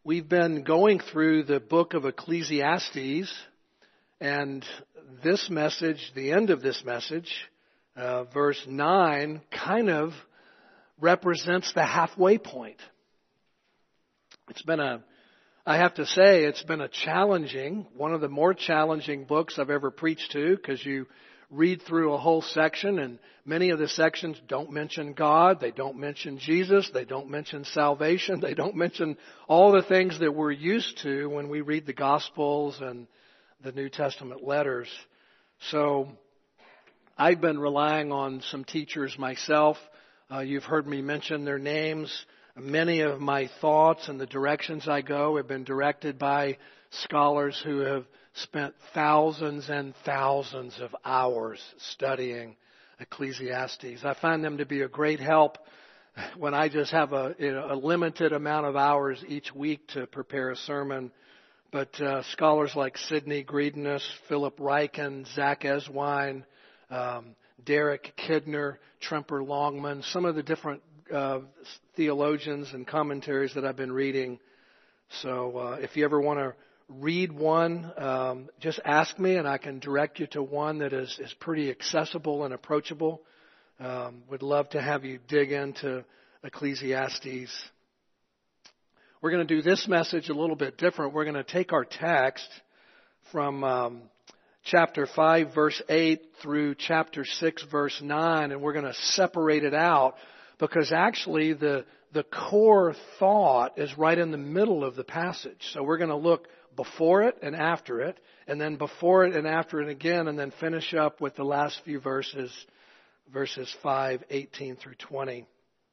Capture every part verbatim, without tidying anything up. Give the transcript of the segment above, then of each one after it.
We've been going through the book of Ecclesiastes, and this message, the end of this message, uh, verse nine, kind of represents the halfway point. It's been a, I have to say, it's been a challenging, one of the more challenging books I've ever preached to, because you read through a whole section, and many of the sections don't mention God, they don't mention Jesus, they don't mention salvation, they don't mention all the things that we're used to when we read the Gospels and the New Testament letters. So I've been relying on some teachers myself. Uh, you've heard me mention their names. Many of my thoughts and the directions I go have been directed by scholars who have spent thousands and thousands of hours studying Ecclesiastes. I find them to be a great help when I just have a, you know, a limited amount of hours each week to prepare a sermon. But uh, scholars like Sidney Greidanus, Philip Ryken, Zach Eswine, um, Derek Kidner, Tremper Longman, some of the different uh, theologians and commentaries that I've been reading. So uh, if you ever want to read one, um, just ask me and I can direct you to one that is, is pretty accessible and approachable. Um, would love to have you dig into Ecclesiastes. We're going to do this message a little bit different. We're going to take our text from um, chapter five, verse eight through chapter six, verse nine, and we're going to separate it out because actually the the core thought is right in the middle of the passage. So we're going to look before it and after it, and then before it and after it again, and then finish up with the last few verses, verses five, eighteen through twenty.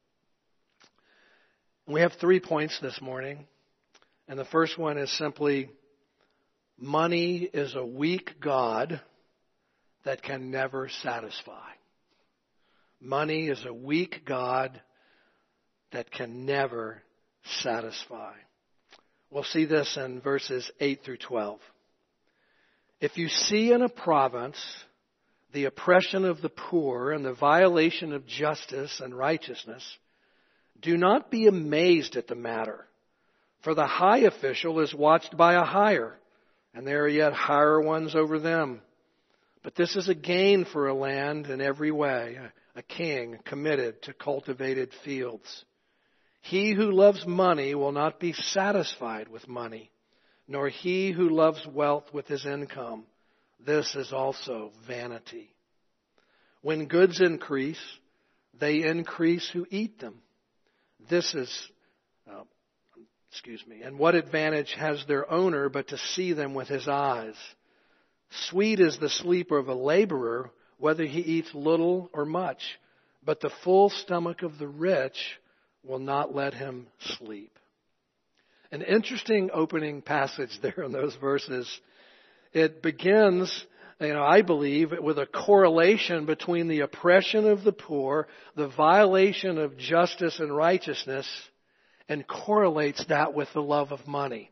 We have three points this morning, and the first one is simply, money is a weak God that can never satisfy. Money is a weak God that can never satisfy. We'll see this in verses eight through twelve. If you see in a province the oppression of the poor and the violation of justice and righteousness, do not be amazed at the matter, for the high official is watched by a higher, and there are yet higher ones over them. But this is a gain for a land in every way, a king committed to cultivated fields. He who loves money will not be satisfied with money, nor he who loves wealth with his income. This is also vanity. When goods increase, they increase who eat them. This is, uh, excuse me, and what advantage has their owner but to see them with his eyes? Sweet is the sleep of a laborer, whether he eats little or much, but the full stomach of the rich will not let him sleep. An interesting opening passage there in those verses. It begins, you know, I believe, with a correlation between the oppression of the poor, the violation of justice and righteousness, and correlates that with the love of money.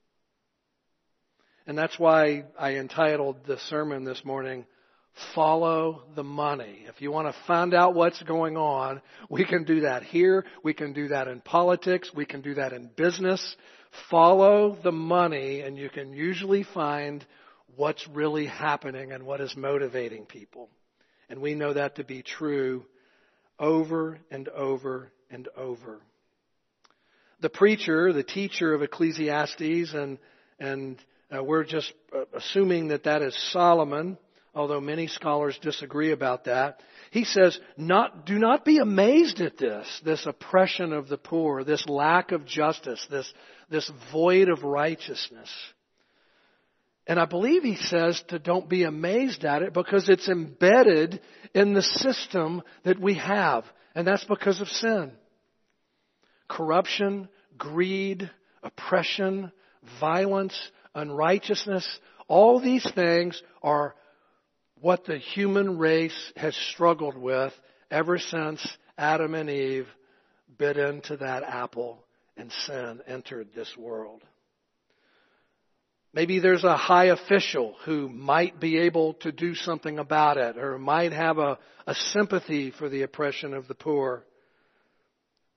And that's why I entitled the sermon this morning, Follow the Money. If you want to find out what's going on, we can do that here. We can do that in politics. We can do that in business. Follow the money, and you can usually find what's really happening and what is motivating people. And we know that to be true over and over and over. The preacher, the teacher of Ecclesiastes, and, and uh, we're just assuming that that is Solomon, although many scholars disagree about that. He says, "Not, do not be amazed at this, this oppression of the poor, this lack of justice, this, this void of righteousness." And I believe he says to don't be amazed at it because it's embedded in the system that we have. And that's because of sin. Corruption, greed, oppression, violence, unrighteousness, all these things are what the human race has struggled with ever since Adam and Eve bit into that apple and sin entered this world. Maybe there's a high official who might be able to do something about it or might have a, a sympathy for the oppression of the poor.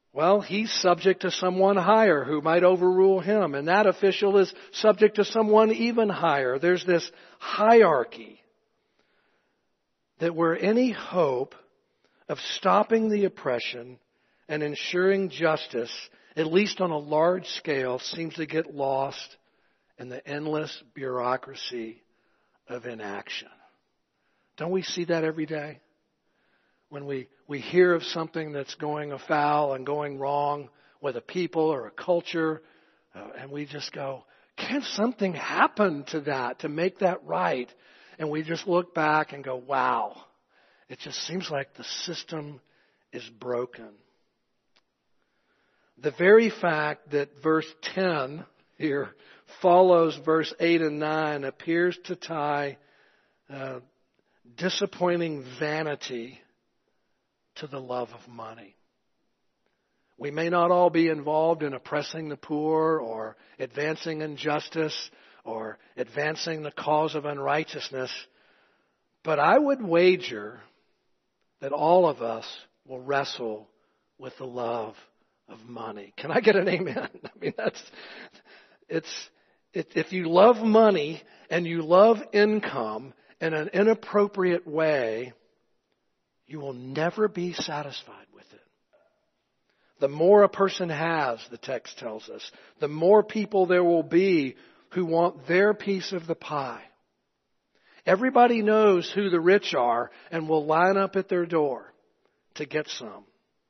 Well, he's subject to someone higher who might overrule him, and that official is subject to someone even higher. There's this hierarchy that where any hope of stopping the oppression and ensuring justice, at least on a large scale, seems to get lost in the endless bureaucracy of inaction. Don't we see that every day? When we, we hear of something that's going afoul and going wrong with a people or a culture, uh, and we just go, can something happen to that to make that right? And we just look back and go, wow, it just seems like the system is broken. The very fact that verse ten here follows verse eight and nine appears to tie uh, disappointing vanity to the love of money. We may not all be involved in oppressing the poor or advancing injustice or advancing the cause of unrighteousness, but I would wager that all of us will wrestle with the love of money. Can I get an amen? I mean, that's, it's, it, if you love money and you love income in an inappropriate way, you will never be satisfied with it. The more a person has, the text tells us, the more people there will be who want their piece of the pie. Everybody knows who the rich are and will line up at their door to get some.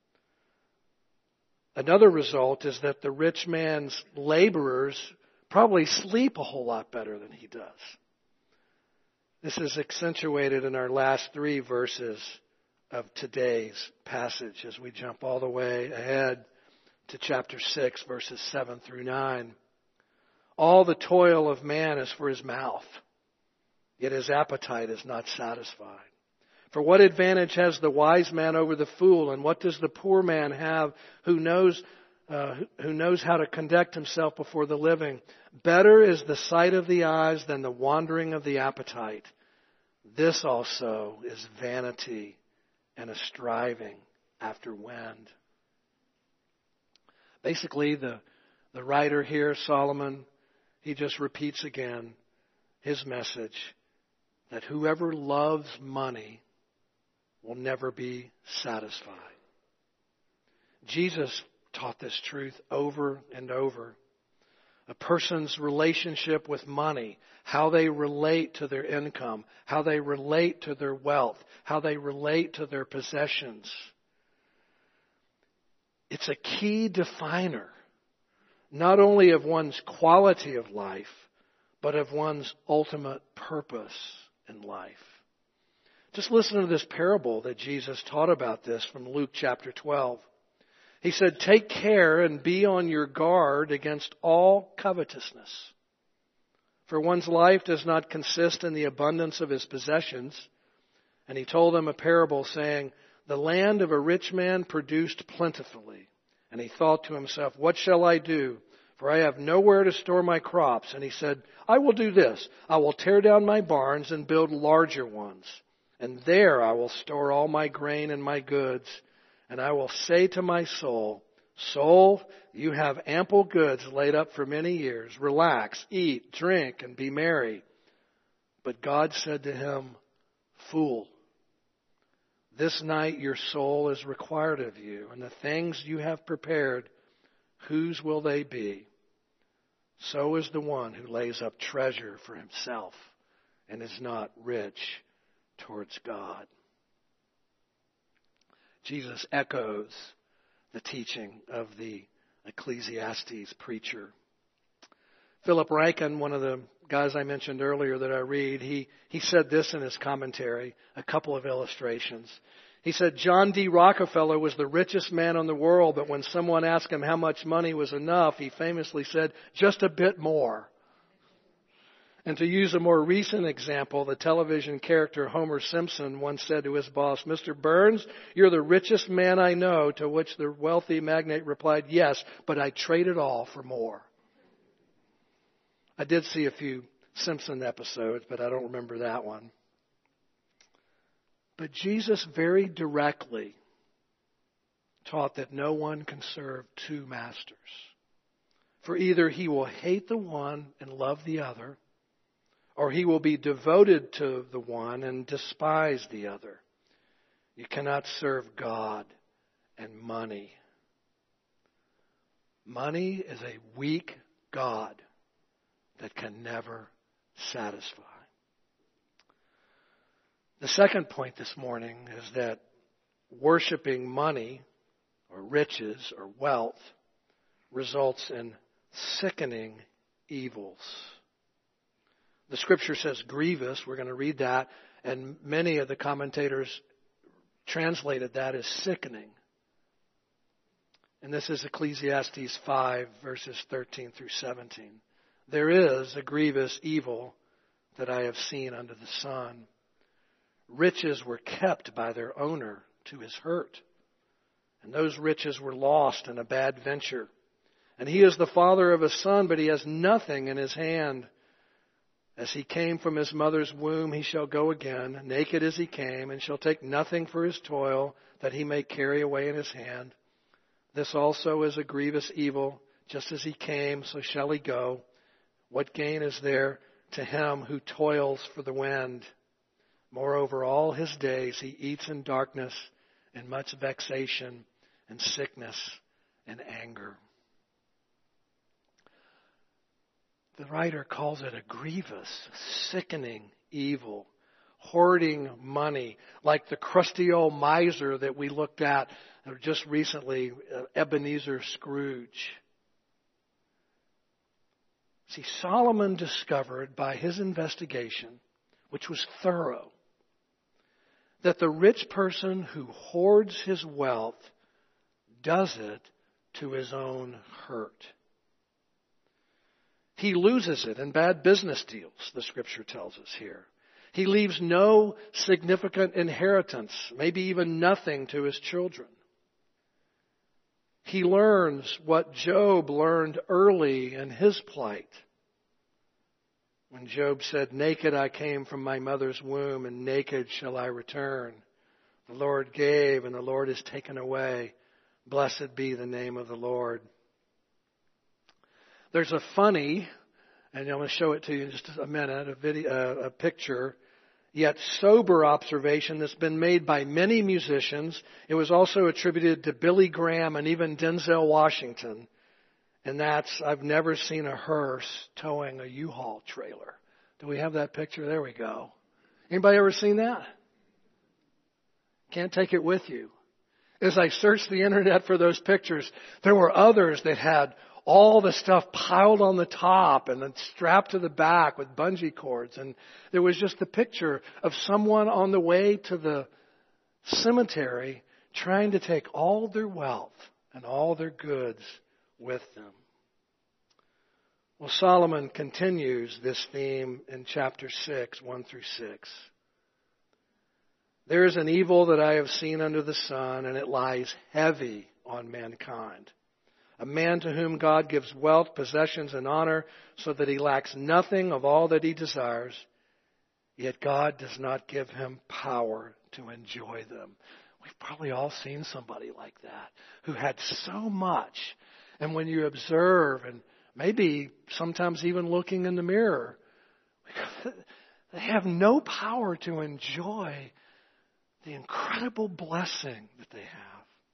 Another result is that the rich man's laborers probably sleep a whole lot better than he does. This is accentuated in our last three verses of today's passage as we jump all the way ahead to chapter six, verses seven through nine. All the toil of man is for his mouth, yet his appetite is not satisfied. For what advantage has the wise man over the fool, and what does the poor man have who knows uh, who knows how to conduct himself before the living? Better is the sight of the eyes than the wandering of the appetite. This also is vanity and a striving after wind. Basically, the, the writer here, Solomon, he just repeats again his message that whoever loves money will never be satisfied. Jesus taught this truth over and over. A person's relationship with money, how they relate to their income, how they relate to their wealth, how they relate to their possessions. It's a key definer, not only of one's quality of life, but of one's ultimate purpose in life. Just listen to this parable that Jesus taught about this from Luke chapter twelve. He said, "Take care and be on your guard against all covetousness. For one's life does not consist in the abundance of his possessions." And he told them a parable saying, "The land of a rich man produced plentifully. And he thought to himself, what shall I do? For I have nowhere to store my crops." And he said, "I will do this. I will tear down my barns and build larger ones. And there I will store all my grain and my goods. And I will say to my soul, soul, you have ample goods laid up for many years. Relax, eat, drink, and be merry." But God said to him, "Fool, this night your soul is required of you, and the things you have prepared, whose will they be? So is the one who lays up treasure for himself and is not rich towards God." Jesus echoes the teaching of the Ecclesiastes preacher. Philip Rankin, one of the guys I mentioned earlier that I read, he, he said this in his commentary, a couple of illustrations. He said, John D. Rockefeller was the richest man in the world, but when someone asked him how much money was enough, he famously said, "Just a bit more." And to use a more recent example, the television character Homer Simpson once said to his boss, "Mister Burns, you're the richest man I know," to which the wealthy magnate replied, "Yes, but I trade it all for more." I did see a few Simpson episodes, but I don't remember that one. But Jesus very directly taught that no one can serve two masters. For either he will hate the one and love the other, or he will be devoted to the one and despise the other. You cannot serve God and money. Money is a weak god that can never satisfy. The second point this morning is that worshiping money or riches or wealth results in sickening evils. The scripture says grievous. We're going to read that. And many of the commentators translated that as sickening. And this is Ecclesiastes five, verses thirteen through seventeen. There is a grievous evil that I have seen under the sun. Riches were kept by their owner to his hurt, and those riches were lost in a bad venture. And he is the father of a son, but he has nothing in his hand. As he came from his mother's womb, he shall go again, naked as he came, and shall take nothing for his toil that he may carry away in his hand. This also is a grievous evil. Just as he came, so shall he go. What gain is there to him who toils for the wind? Moreover, all his days he eats in darkness and much vexation and sickness and anger. The writer calls it a grievous, sickening evil. Hoarding money, like the crusty old miser that we looked at just recently, Ebenezer Scrooge. See, Solomon discovered by his investigation, which was thorough, that the rich person who hoards his wealth does it to his own hurt. He loses it in bad business deals, the scripture tells us here. He leaves no significant inheritance, maybe even nothing to his children. He learns what Job learned early in his plight. When Job said, "Naked I came from my mother's womb, and naked shall I return. The Lord gave, and the Lord has taken away. Blessed be the name of the Lord." There's a funny, and I'm going to show it to you in just a minute, a video, a picture, yet sober observation that's been made by many musicians. It was also attributed to Billy Graham and even Denzel Washington. And that's, I've never seen a hearse towing a U-Haul trailer. Do we have that picture? There we go. Anybody ever seen that? Can't take it with you. As I searched the internet for those pictures, there were others that had all the stuff piled on the top and then strapped to the back with bungee cords. And there was just the picture of someone on the way to the cemetery trying to take all their wealth and all their goods with them. Well, Solomon continues this theme in chapter six, one through six. There is an evil that I have seen under the sun, and it lies heavy on mankind. A man to whom God gives wealth, possessions, and honor, so that he lacks nothing of all that he desires, yet God does not give him power to enjoy them. We've probably all seen somebody like that, who had so much, and when you observe, and maybe sometimes even looking in the mirror, they have no power to enjoy the incredible blessing that they have.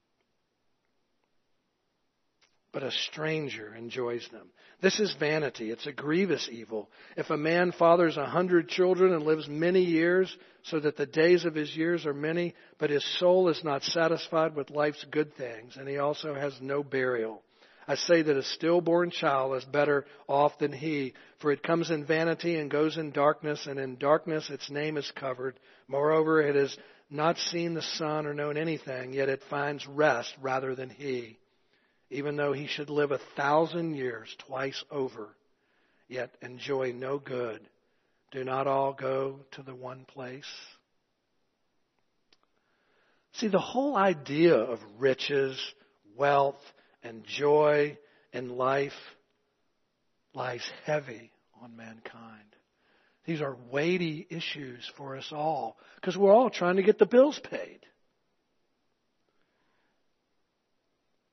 But a stranger enjoys them. This is vanity. It's a grievous evil. If a man fathers a hundred children and lives many years, so that the days of his years are many, but his soul is not satisfied with life's good things, and he also has no burial. I say that a stillborn child is better off than he, for it comes in vanity and goes in darkness, and in darkness its name is covered. Moreover, it has not seen the sun or known anything, yet it finds rest rather than he. Even though he should live a thousand years twice over, yet enjoy no good. Do not all go to the one place? See, the whole idea of riches, wealth, and joy in life lies heavy on mankind. These are weighty issues for us all, because we're all trying to get the bills paid.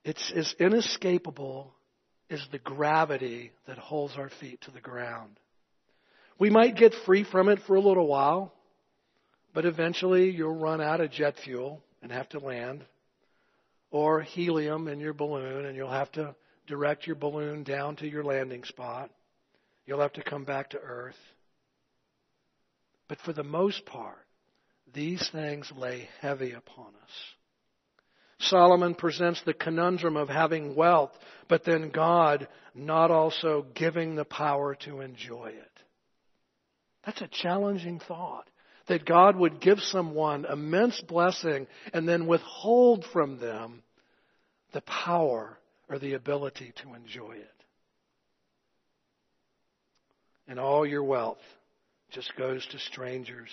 It's as inescapable as the gravity that holds our feet to the ground. We might get free from it for a little while, but eventually you'll run out of jet fuel and have to land, or helium in your balloon, and you'll have to direct your balloon down to your landing spot. You'll have to come back to earth. But for the most part, these things lay heavy upon us. Solomon presents the conundrum of having wealth, but then God not also giving the power to enjoy it. That's a challenging thought, that God would give someone immense blessing and then withhold from them the power or the ability to enjoy it. And all your wealth just goes to strangers.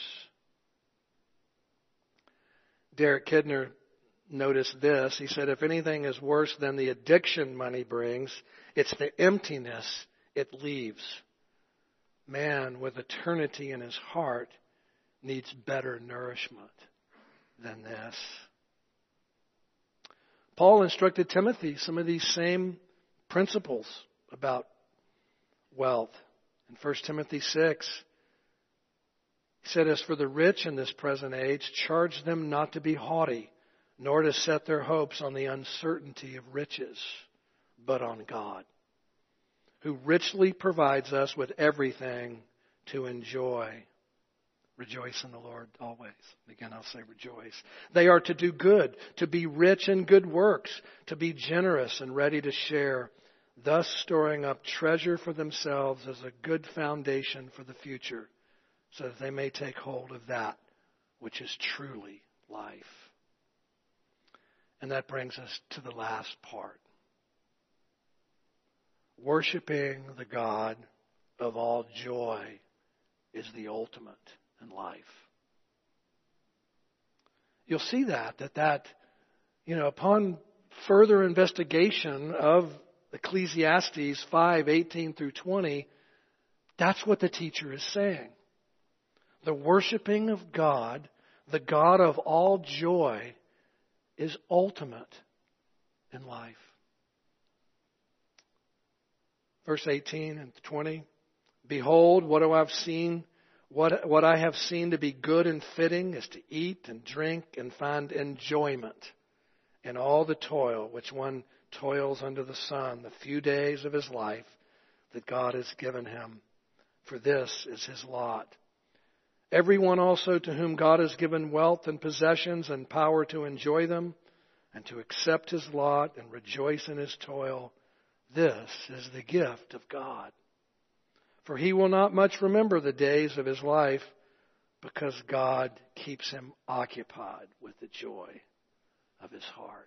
Derek Kidner noticed this. He said, if anything is worse than the addiction money brings, it's the emptiness it leaves. Man with eternity in his heart needs better nourishment than this. Paul instructed Timothy some of these same principles about wealth. In First Timothy six, he said, as for the rich in this present age, charge them not to be haughty, nor to set their hopes on the uncertainty of riches, but on God, who richly provides us with everything to enjoy. Rejoice in the Lord always. Again, I'll say rejoice. They are to do good, to be rich in good works, to be generous and ready to share, thus storing up treasure for themselves as a good foundation for the future, so that they may take hold of that which is truly life. And that brings us to the last part. Worshiping the God of all joy is the ultimate in life. You'll see that, that that, you know, upon further investigation of Ecclesiastes five, eighteen through twenty, that's what the teacher is saying. The worshiping of God, the God of all joy, is ultimate in life. Verse eighteen and twenty, behold, what do I have seen? What, what I have seen to be good and fitting is to eat and drink and find enjoyment in all the toil which one toils under the sun, the few days of his life that God has given him. For this is his lot. Everyone also to whom God has given wealth and possessions and power to enjoy them and to accept his lot and rejoice in his toil, this is the gift of God. For he will not much remember the days of his life, because God keeps him occupied with the joy of his heart.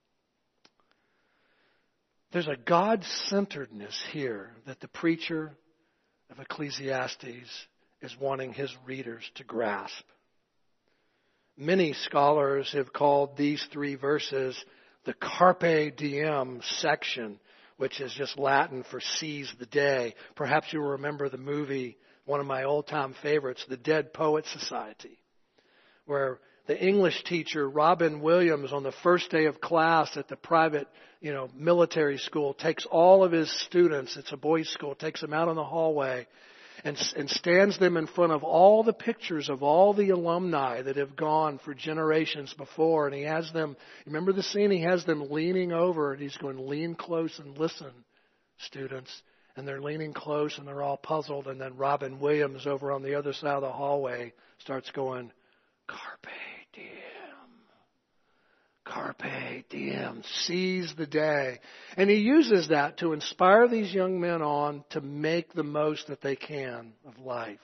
There's a God-centeredness here that the preacher of Ecclesiastes is wanting his readers to grasp. Many scholars have called these three verses the Carpe Diem section, which is just Latin for seize the day. Perhaps you'll remember the movie, one of my old-time favorites, The Dead Poets Society, where the English teacher, Robin Williams, on the first day of class at the private, you know, military school, takes all of his students, it's a boys' school, takes them out on the hallway and, and stands them in front of all the pictures of all the alumni that have gone for generations before. And he has them, remember the scene? He has them leaning over and he's going, lean close and listen, students. And they're leaning close and they're all puzzled. And then Robin Williams over on the other side of the hallway starts going, Carpe Diem. Carpe diem, seize the day. And he uses that to inspire these young men on to make the most that they can of life.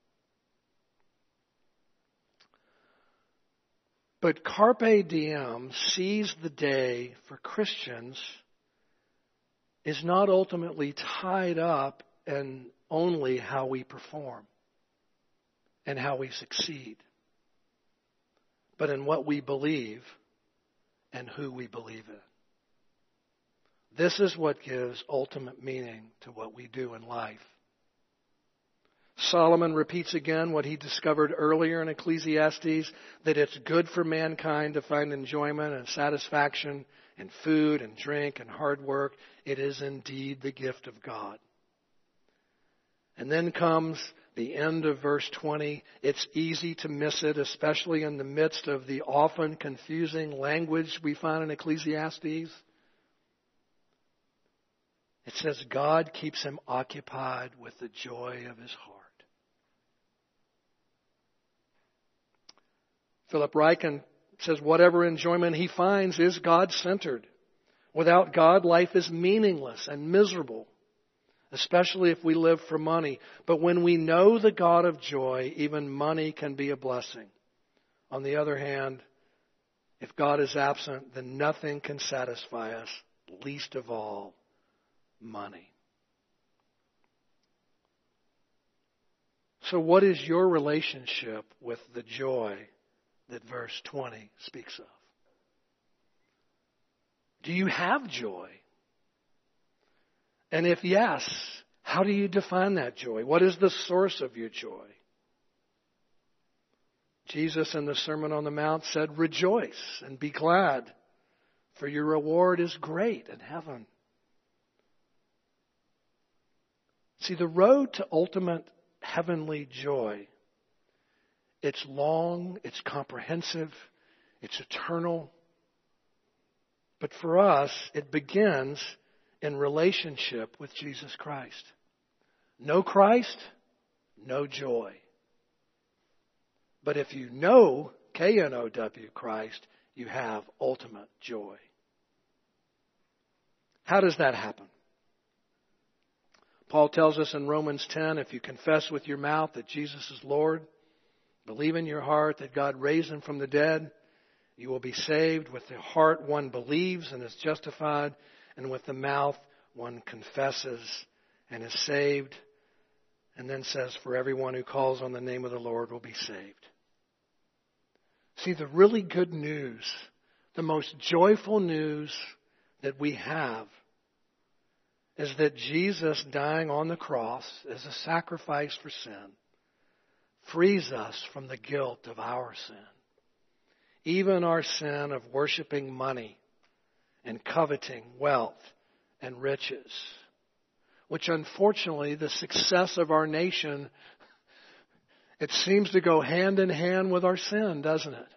But carpe diem, seize the day, for Christians is not ultimately tied up in only how we perform and how we succeed, but in what we believe and who we believe in. This is what gives ultimate meaning to what we do in life. Solomon repeats again what he discovered earlier in Ecclesiastes, that it's good for mankind to find enjoyment and satisfaction in food and drink and hard work. It is indeed the gift of God. And then comes the end of verse twenty. It's easy to miss it, especially in the midst of the often confusing language we find in Ecclesiastes. It says, God keeps him occupied with the joy of his heart. Philip Ryken says, whatever enjoyment he finds is God-centered. Without God, life is meaningless and miserable, especially if we live for money. But when we know the God of joy, even money can be a blessing. On the other hand, if God is absent, then nothing can satisfy us, least of all, money. So what is your relationship with the joy that verse twenty speaks of? Do you have joy? And if yes, how do you define that joy? What is the source of your joy? Jesus in the Sermon on the Mount said, rejoice and be glad, for your reward is great in heaven. See, the road to ultimate heavenly joy, it's long, it's comprehensive, it's eternal. But for us, it begins in relationship with Jesus Christ. No Christ, no joy. But if you know, K N O W, Christ, you have ultimate joy. How does that happen? Paul tells us in Romans ten, if you confess with your mouth that Jesus is Lord, believe in your heart that God raised him from the dead, you will be saved. With the heart one believes and is justified, and with the mouth one confesses and is saved. And then says, for everyone who calls on the name of the Lord will be saved. See, the really good news, the most joyful news that we have, is that Jesus dying on the cross as a sacrifice for sin frees us from the guilt of our sin. Even our sin of worshiping money and coveting wealth and riches, which unfortunately the success of our nation, it seems to go hand in hand with our sin, doesn't it?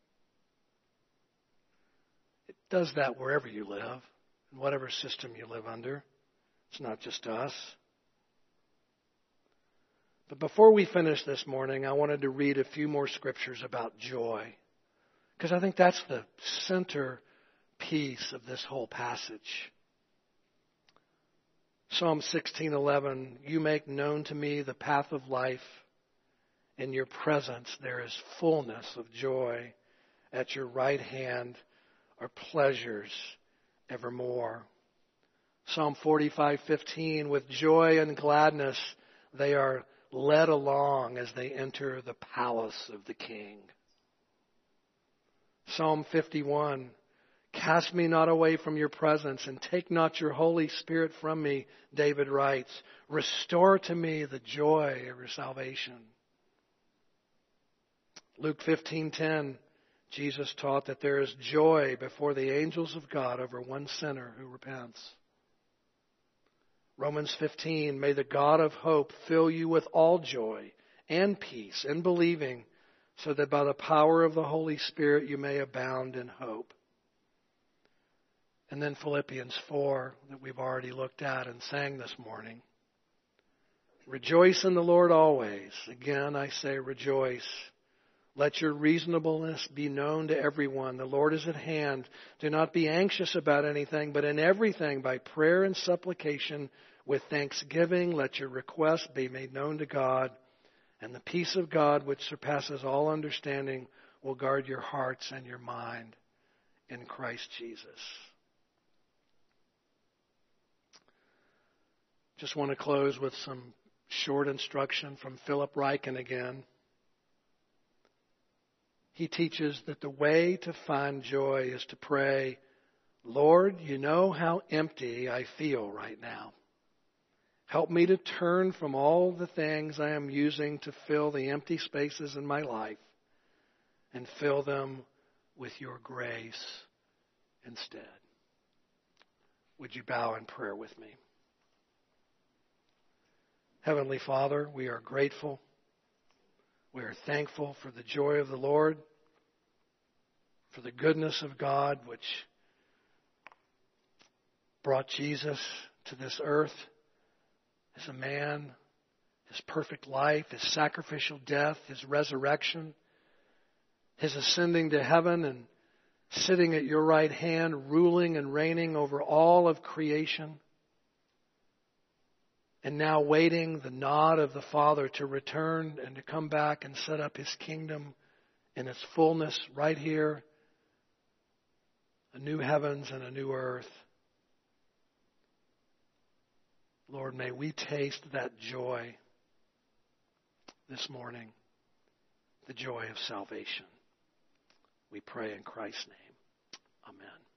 It does that wherever you live, in whatever system you live under. It's not just us. But before we finish this morning, I wanted to read a few more scriptures about joy, because I think that's the center piece of this whole passage. Psalm sixteen eleven, you make known to me the path of life. In your presence there is fullness of joy. At your right hand are pleasures evermore. Psalm forty-five fifteen, with joy and gladness they are led along as they enter the palace of the King. Psalm fifty-one, cast me not away from your presence and take not your Holy Spirit from me, David writes. Restore to me the joy of your salvation. Luke fifteen ten, Jesus taught that there is joy before the angels of God over one sinner who repents. Romans fifteen, may the God of hope fill you with all joy and peace in believing, so that by the power of the Holy Spirit you may abound in hope. And then Philippians four, that we've already looked at and sang this morning. Rejoice in the Lord always. Again, I say rejoice. Let your reasonableness be known to everyone. The Lord is at hand. Do not be anxious about anything, but in everything by prayer and supplication with thanksgiving let your requests be made known to God. And the peace of God, which surpasses all understanding, will guard your hearts and your mind in Christ Jesus. Just want to close with some short instruction from Philip Ryken again. He teaches that the way to find joy is to pray, Lord, you know how empty I feel right now. Help me to turn from all the things I am using to fill the empty spaces in my life and fill them with your grace instead. Would you bow in prayer with me? Heavenly Father, we are grateful. We are thankful for the joy of the Lord, for the goodness of God, which brought Jesus to this earth as a man, his perfect life, his sacrificial death, his resurrection, his ascending to heaven and sitting at your right hand, ruling and reigning over all of creation, and now waiting the nod of the Father to return and to come back and set up his kingdom in its fullness right here, a new heavens and a new earth. Lord, may we taste that joy this morning, the joy of salvation. We pray in Christ's name. Amen.